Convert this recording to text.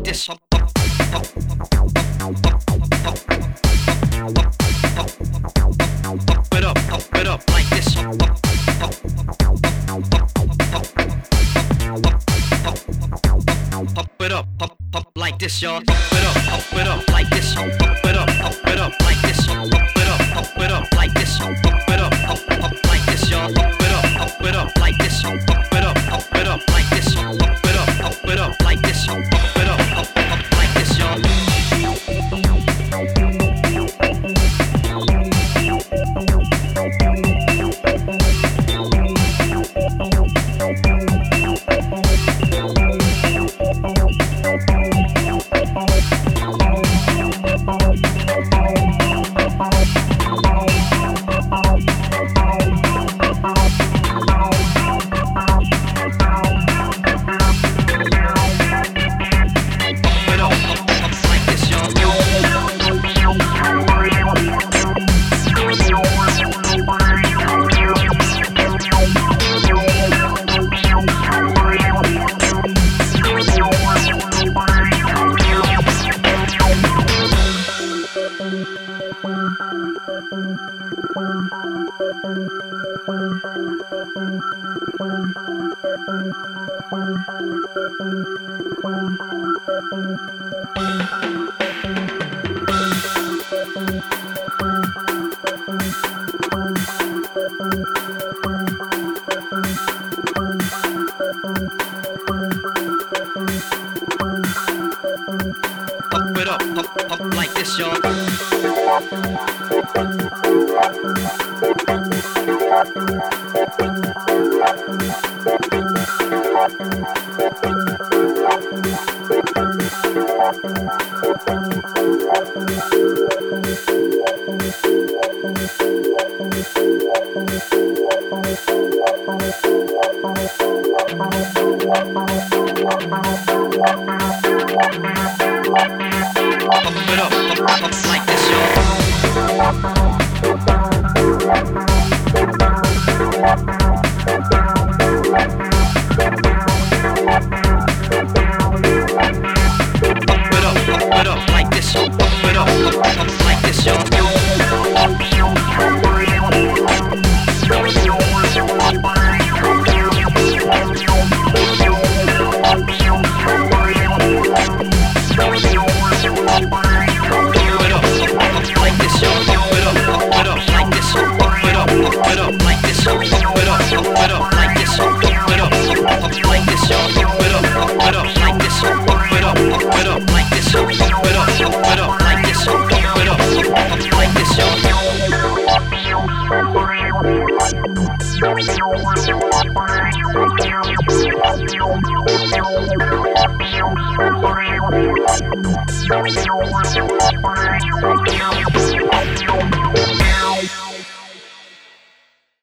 like this. It up like this. Up like this, y'all. Up it up like this. Up it up like this. Up it up like this. Up like this, y'all. Up it up like this. Up it up like this. Up it up like this. Up like this, y'all. Up like this, y'all. We'll be right back.